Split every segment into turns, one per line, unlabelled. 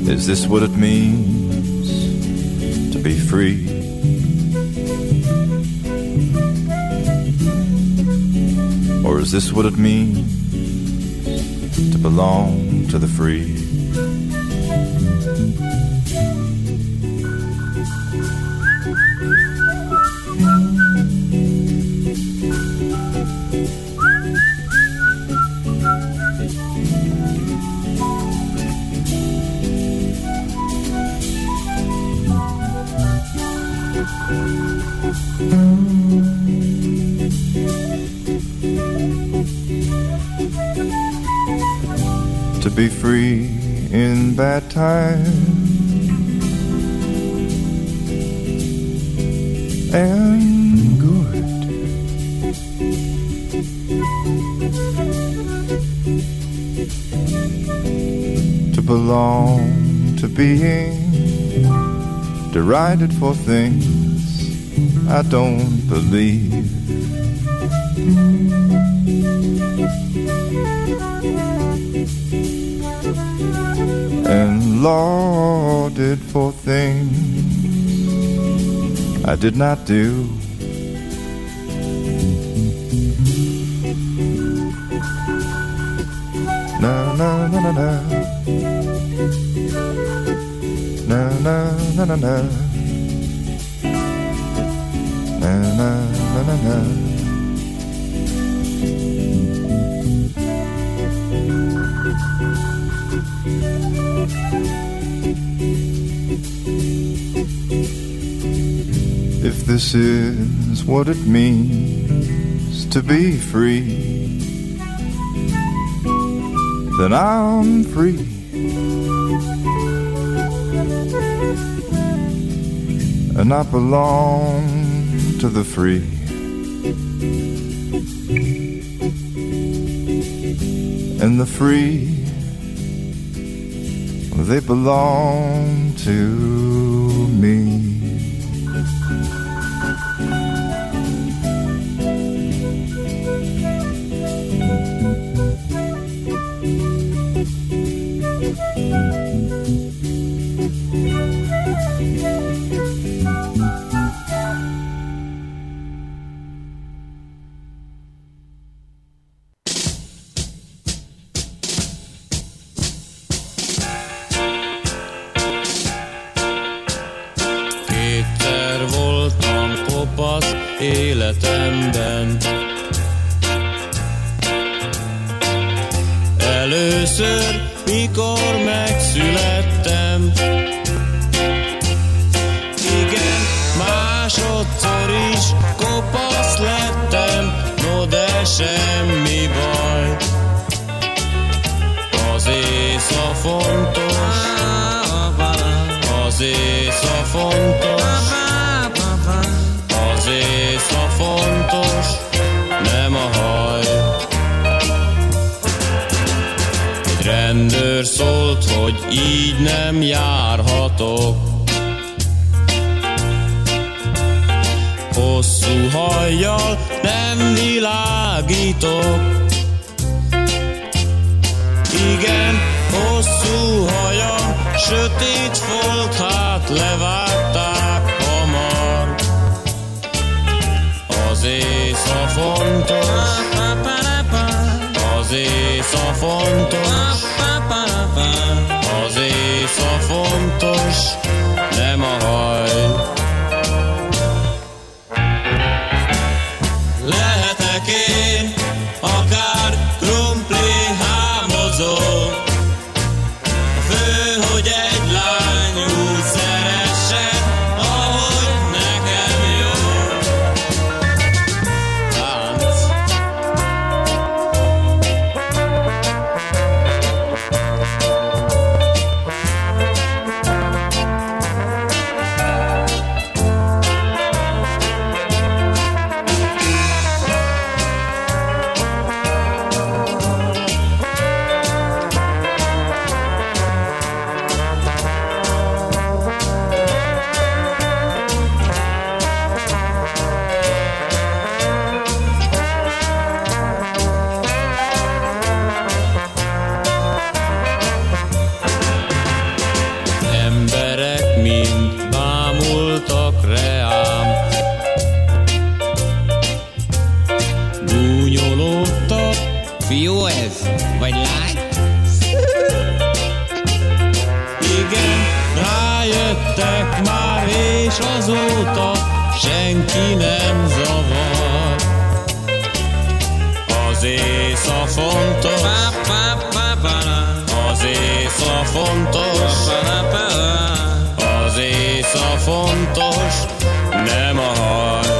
Is this what it means to be free? Or is this what it means to belong to the free? To be free in bad times and good, to belong to being derided for things I don't believe. And lauded for things I did not do. Na na na na na, na na na na na, na na na na na. If this is what it means to be free, then I'm free. And I belong to the free. And the free, they belong to me.
Életemben először, mikor megszülettem, igen, másodszor is kopasz lettem, no de semmi baj. Az észa fontos, az észa fontos, az észa fontos, nem a haj. Egy rendőr szólt, hogy így nem járhatok. Hosszú hajjal nem világítok. Igen, hosszú hajam, sötét volt, hát levágták hamar. Az észa fontos, az észa fontos, az észa fontos, nem a haj. Lehetek én akár krumpli hámozó, a fő, hogy egy lány úgy szeresse mind bámultak reám. Gúnyolódtak, fiú ez, vagy lány? Igen, rájöttek már, és azóta senki nem zavar. Az észa fontos, az észa fontos, az észa fontos, nem a haj.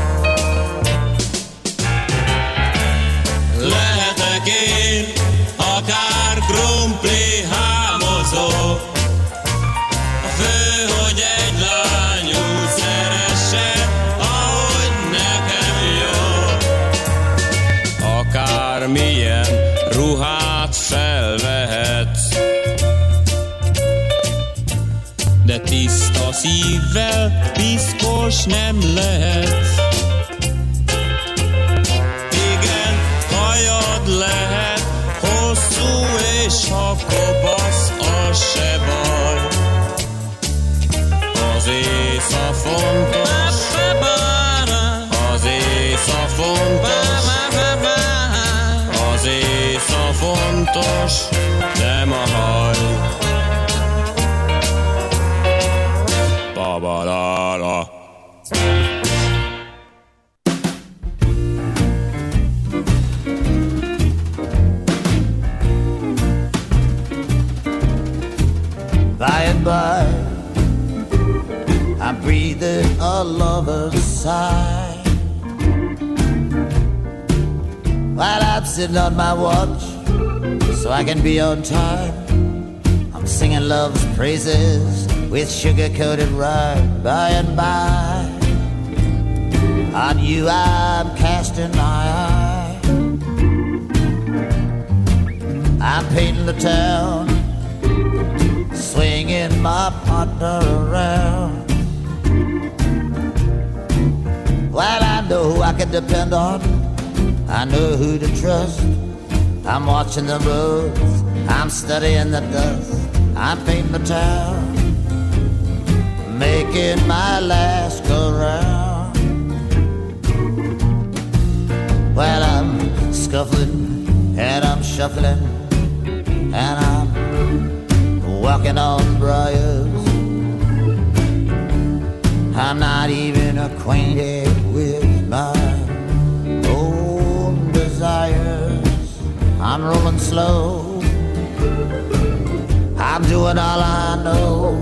Lehetek én akár krumpli hámozó, a fő, hogy egy lány úgy szeresse, ahogy nekem jó. Akármilyen ruhát felvehetsz, de tiszta szívvel piszkos nem lehetsz. Igen, hajad lehet hosszú, és ha kopasz, az se baj. Az észa fontos, az észa fontos, az észa fontos, nem a haj. Ba-ba-la-la.
By and by, I'm breathing a lover's sigh, while I'm sitting on my watch so I can be on time. I'm singing love's praises with sugar-coated rhyme. By and by, on you I'm casting my eye. I'm painting the town, swinging my partner around. Well, I know who I can depend on, I know who to trust. I'm watching the roads, I'm studying the dust. I'm painting the town, making my last go round. Well, I'm scuffling and I'm shuffling and I'm walking on briars. I'm not even acquainted with my own desires. I'm rolling slow, I'm doing all I know.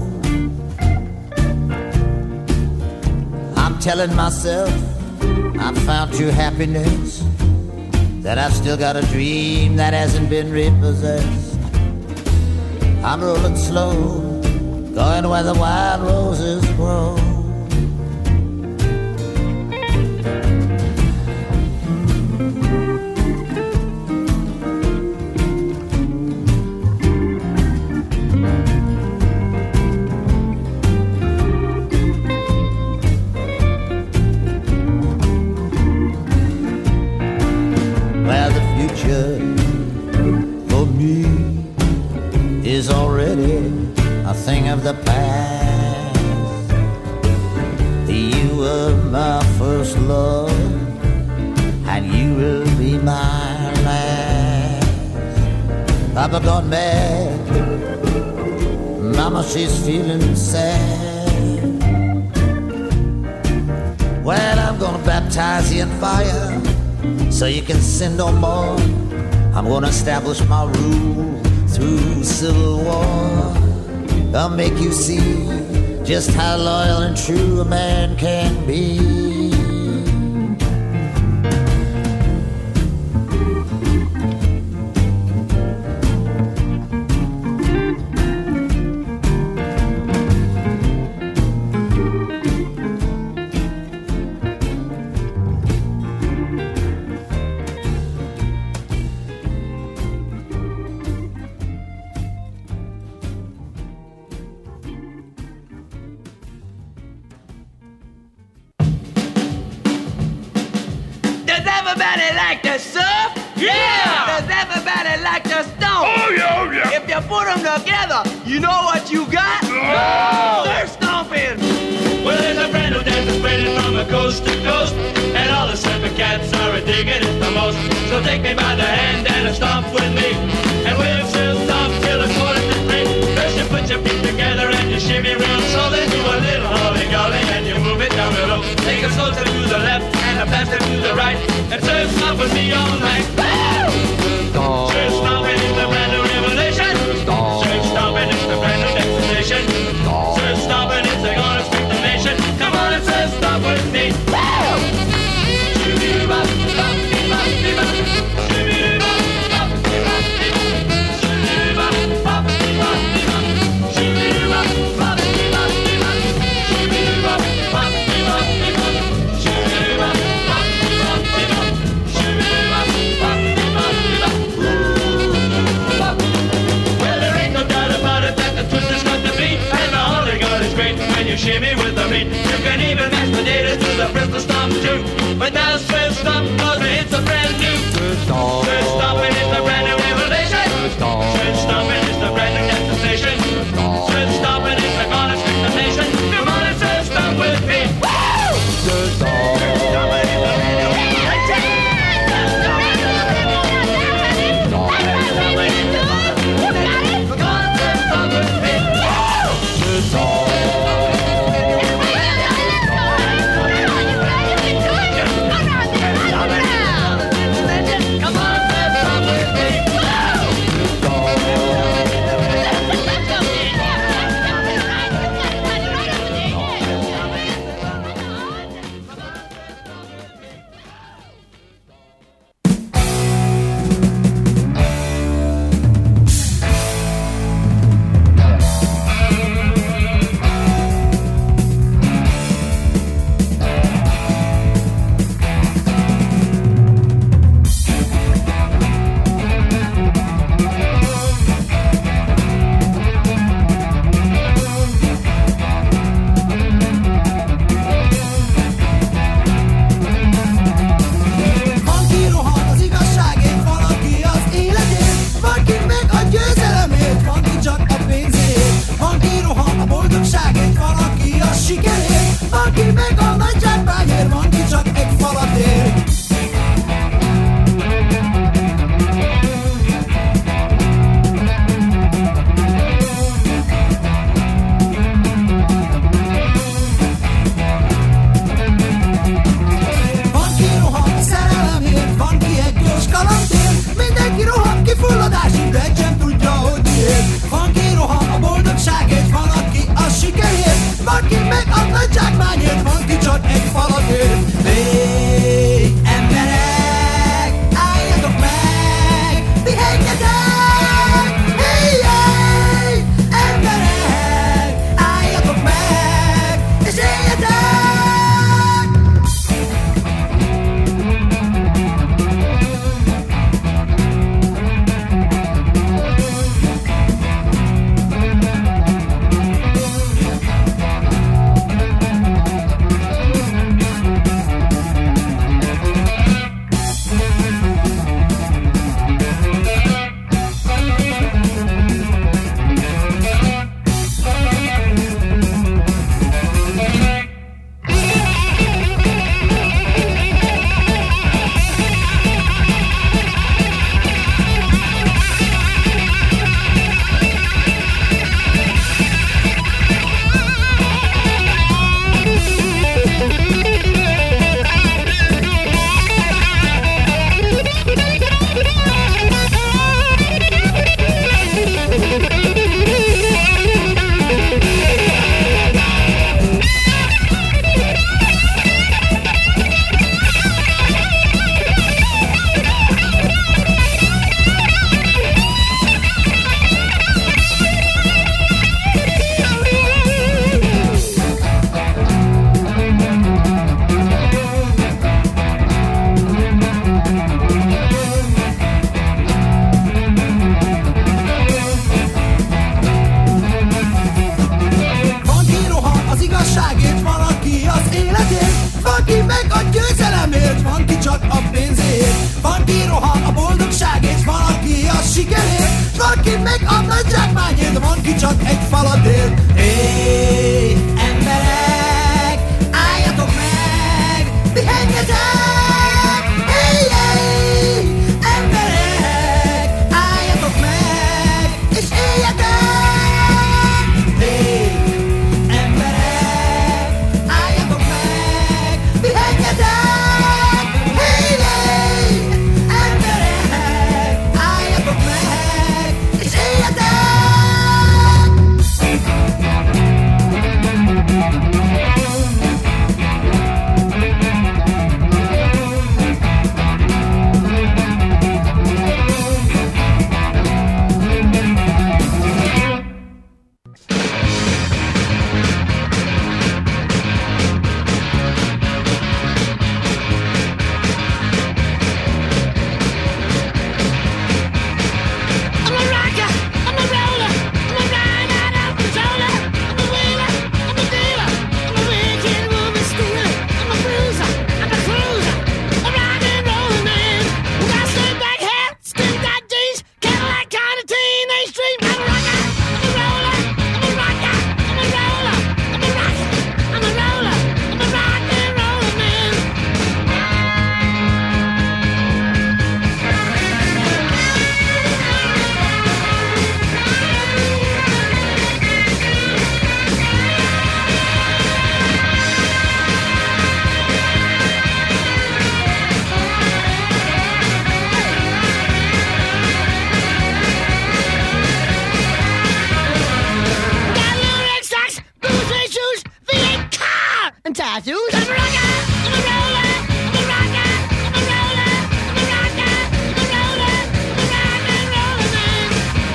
I'm telling myself I've found true happiness, that I've still got a dream that hasn't been repossessed. I'm rolling slow, going where the wild roses grow. Well, the future for me is already a thing of the past. You were my first love, and you will be my last. Papa gone mad, Mama she's feeling sad. Well, I'm gonna baptize you in fire, so you can sin no more. I'm gonna establish my rule through civil war. I'll make you see just how loyal and true a man can be.
Does everybody like to surf? Yeah! Does everybody like to stomp?
Oh, yeah, oh, yeah.
If you put them together, you know what you got?
Oh!
me by the hand and stomp with me. And we'll still stomp till the quarter to three. First you put your feet together and you shimmy real slow. Then do a little holly-golly and you move it down below. Take a salsa to the left and a blaster to the right. And serve stomp with me all night. Serve stomping is the brand new revelation. Serve stomping is the brand new destination. Serve stomping is the gonna speak the nation. Come on and serve stomp with me. You shimmy with the beat. You can even match the data to the Bristol Stomp too. But now Swiss Stomp, cause it's a brand new Swiss Stomping is the brand new revelation. Swiss Stomping is the brand new destination. Swiss Stomping is the gonna speak the nation. Come on and Swiss Stomp with me. Swiss Stomping is the brand new revelation.
csak egy falatért. Hé, emberek, álljatok meg, pihenjetek! Hé, emberek!
about you. I'm a rocker, I'm a roller, I'm a rocker, I'm a roller, I'm a rocker, I'm a roller, I'm a rock and roller man.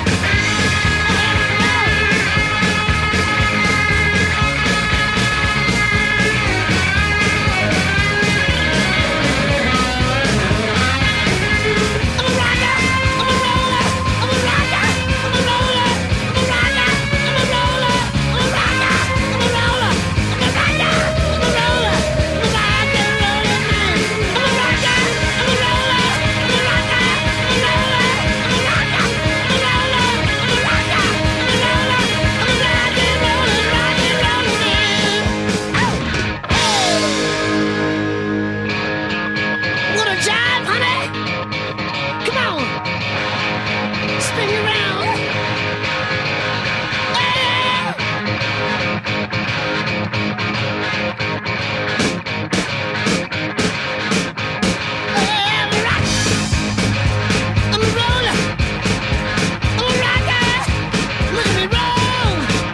I'm a rocker, I'm a roller, I'm a rocker, I'm a roller, I'm a rocker, I'm a roller, I'm a rocker, I'm a roller, I'm a rocker, I'm a roller, I'm a rock and roller man. I'm a rocker, I'm a roller, I'm a rocker, I'm a roller, I'm a rocker, I'm a roller, I'm a rocker, I'm a roller, I'm a rock and roller man. What a jive, honey! Come on, spin you around. I'm a rock, I'm a roller, I'm a rocker. Look at me roll.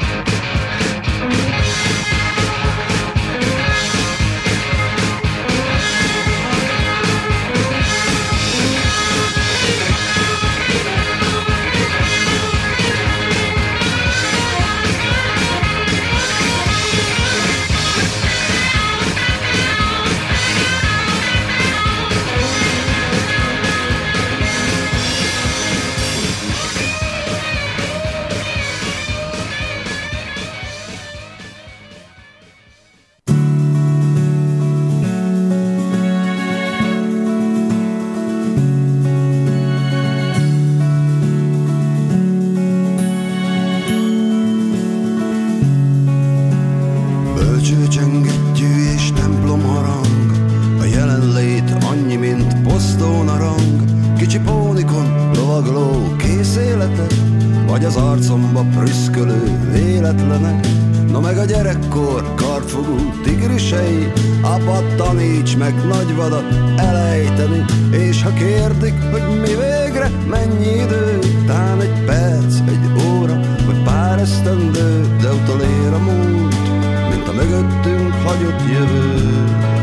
Bölcsőcsöngettyű és templomharang, a jelenlét annyi, mint posztónarang. Kicsi pónikon lovagló készéletek, vagy az arcomba prüszkölő véletlenek. Na meg a gyerekkor kartfogú tigrisei, apa taníts meg nagyvadat elejteni. És ha kérdik, hogy mi végre, mennyi idő, tán egy perc, egy óra, vagy pár esztendő, de utolér a múlt, mint a mögöttünk hagyott jövő.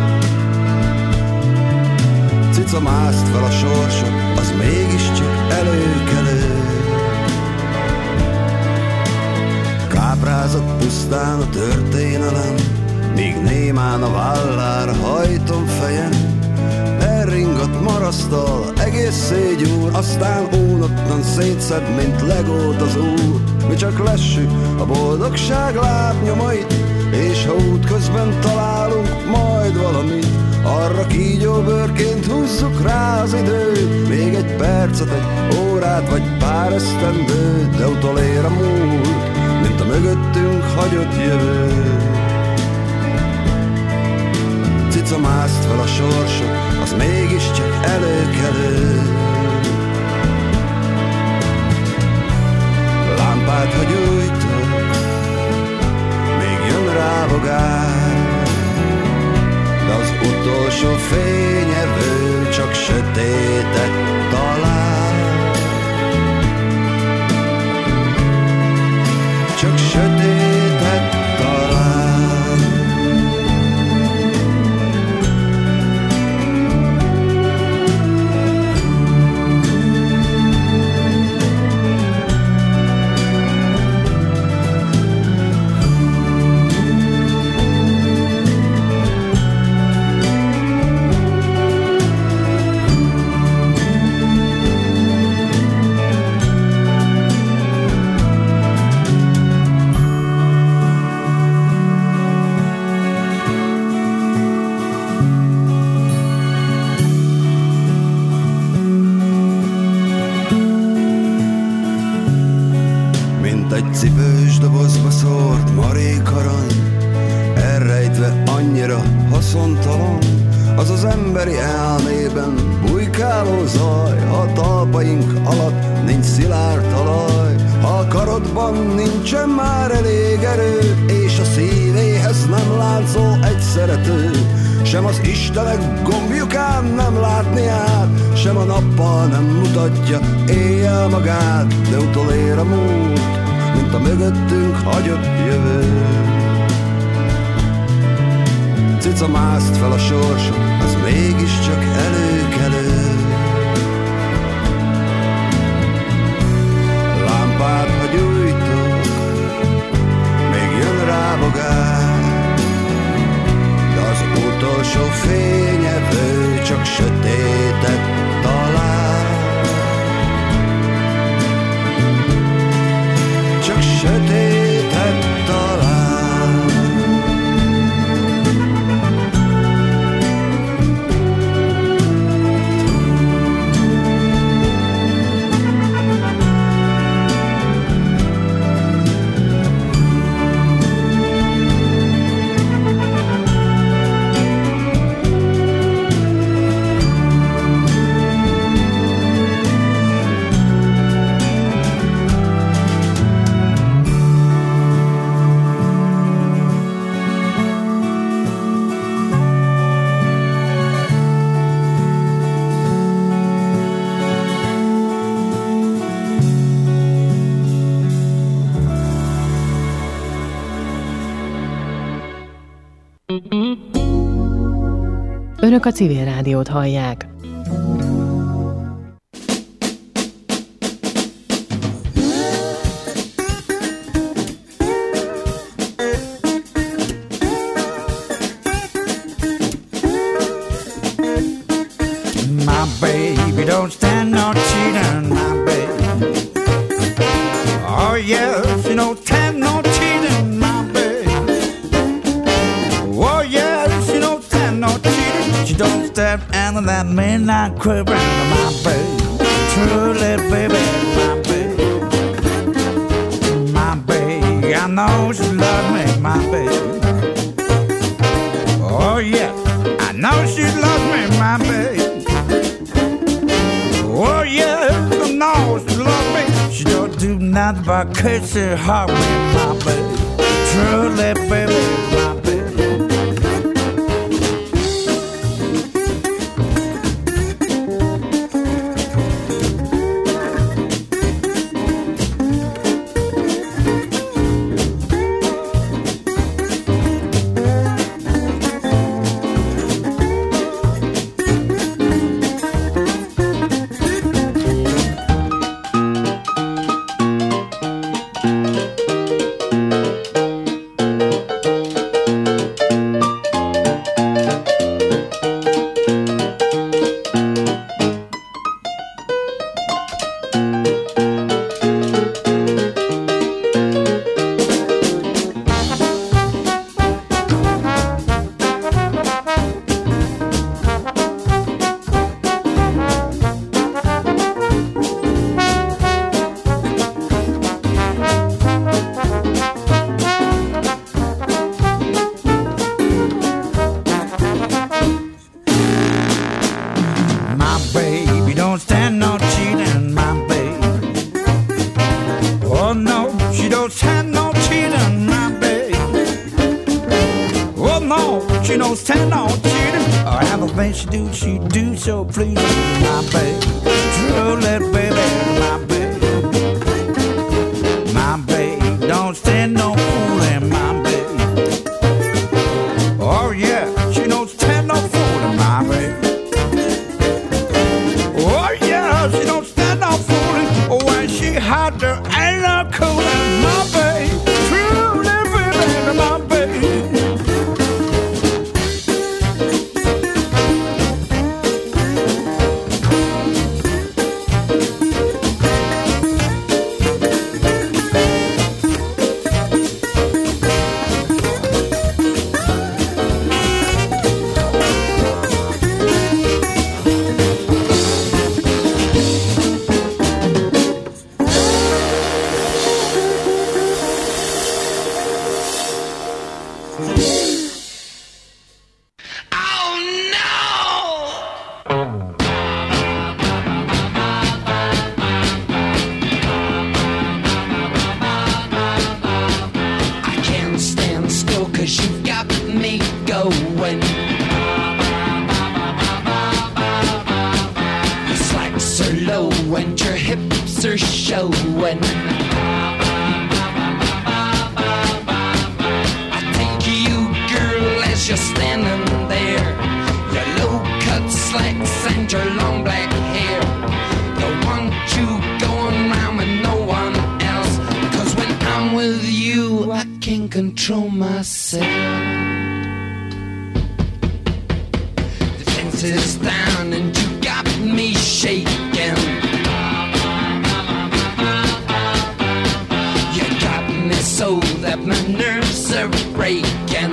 Cica mászt fel a sorsot, az mégiscsak előkelő. Káprázott pusztán a történelem, míg némán a vállára hajtom fejem. Elringott marasztal, egész gyúr, aztán unottan szétszed, mint legót az úr. Mi csak lessük a boldogság lábnyomait, és ha útközben találunk majd valamit, arra kígyóbőrként húzzuk rá az időt. Még egy percet, egy órát, vagy pár esztendőt, de utolér a múlt, mint a mögöttünk hagyott jövő. Cica mászt fel a sorsot, az mégiscsak előkelő. Lámpát, ha gyújtok, még jön rávogás, de az utolsó fényevő csak sötétet talál. Csak sötétet talál. Egy cipős dobozba szórt marék arany, elrejtve annyira haszontalan. Az az emberi elmében bujkáló zaj, ha a talpaink alatt nincs szilárd talaj. Ha a karodban nincsen már elég erő, és a szívéhez nem láncol egy szerető, sem az Istenek gombjukán nem látni át, sem a nappal nem mutatja éjjel magát, de utolér a múlt, mint a mögöttünk hagyott jövő. cica mászt fel a sorson, az mégiscsak előkelő. Lámpát, ha gyújtok, még jön rá bogár, de az utolsó fényevő csak sötétet talál. Csak sötétet talál.
Önök a Civil Rádiót hallják.
My baby don't stand no cheating, my baby. Oh yeah, she don't stand no cheating, my baby. Oh yeah, she don't stand no cheating. She don't stand and that midnight quivering, my baby. Truly, baby, my baby. My baby, I know she loves me, my baby. Oh yeah, I know she loves me, my baby. Oh yeah, I know she loves me. She don't do nothing but kiss her heart with my baby. Truly, baby, my baby.
Just standing I'm with you, I can't control myself. The fence is down and you got me shaking. You got me so that my nerves are breaking.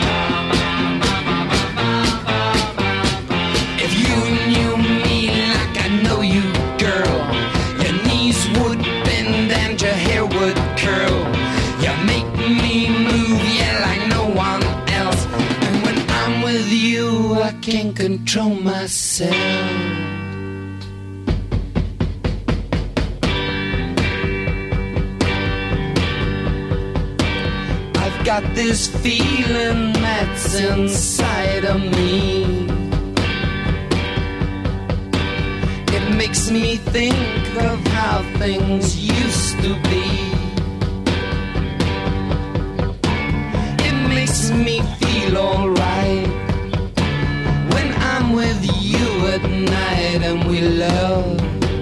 If you knew me like I know you, girl, your knees would bend and your hair would curl. You make me move, yeah, like no one else. And when I'm with you, I can't control myself. I've got this feeling that's inside of me. It makes me think of how things used to be. It makes me feel alright when I'm with you at night and we love.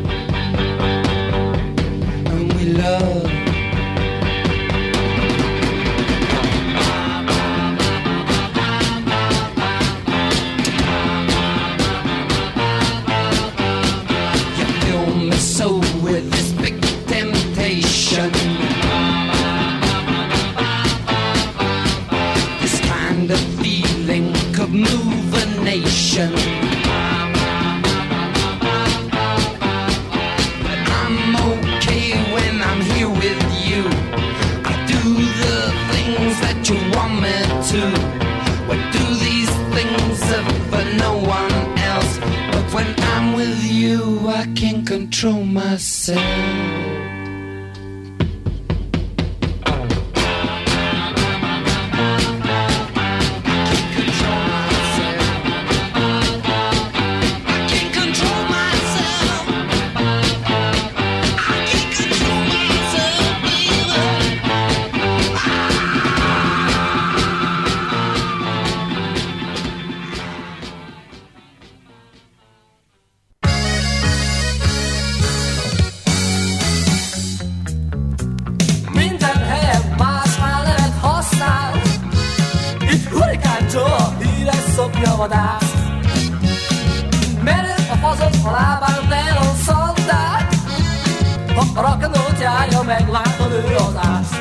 And we love. So with this big temptation, this kind of feeling could move a nation. But I'm okay when I'm here with you. I do the things that you want me to. We do these things for no one else. But when I'm with you, I can't control myself.
Vadász. Merő a fazon a lábán telon szandát. Ha a rakanót járja, meglátod ő az ász.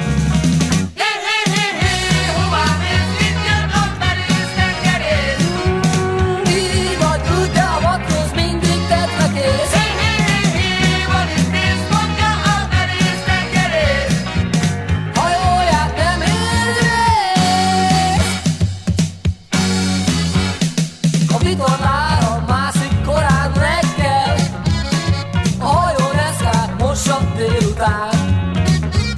Hová mész, mit jön a merész tengerész? Így vagy úgy, de a matrosz mindig tetre kész. Van itt néz, mondja a merész tengerész. Hajóját nem ér rész. A vitorlán